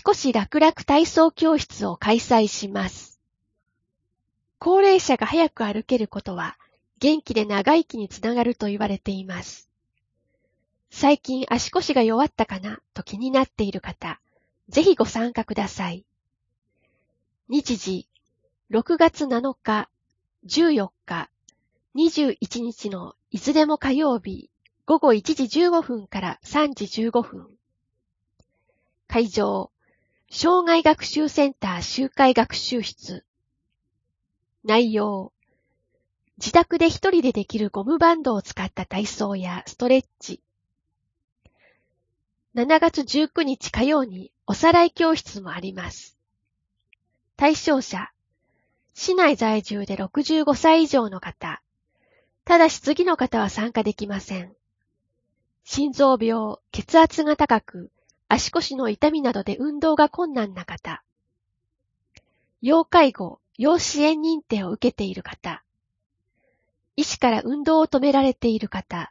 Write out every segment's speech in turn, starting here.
越楽々体操教室を開催します。高齢者が早く歩けることは元気で長生きにつながると言われています。最近足腰が弱ったかなと気になっている方、ぜひご参加ください。日時、6月7日、14日、21日のいずれも火曜日、午後1時15分から3時15分。会場、障害学習センター集会学習室。内容、自宅で一人でできるゴムバンドを使った体操やストレッチ。7月19日火曜におさらい教室もあります。対象者、市内在住で65歳以上の方。ただし次の方は参加できません。心臓病、血圧が高く、足腰の痛みなどで運動が困難な方。要介護、要支援認定を受けている方。医師から運動を止められている方。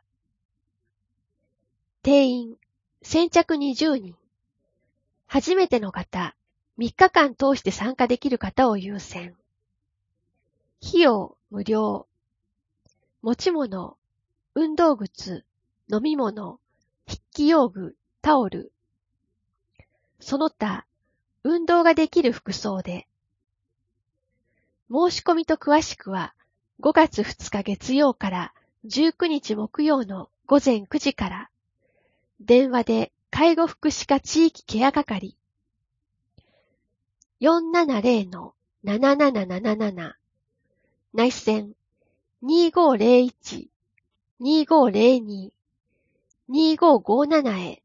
定員、先着20人。初めての方、3日間通して参加できる方を優先。費用、無料。持ち物、運動靴、飲み物、筆記用具、タオル。その他、運動ができる服装で。申し込みと詳しくは、5月2日月曜から19日木曜の午前9時から、電話で介護福祉課地域ケア係 470-7777 内線 2501-2502-2557 へ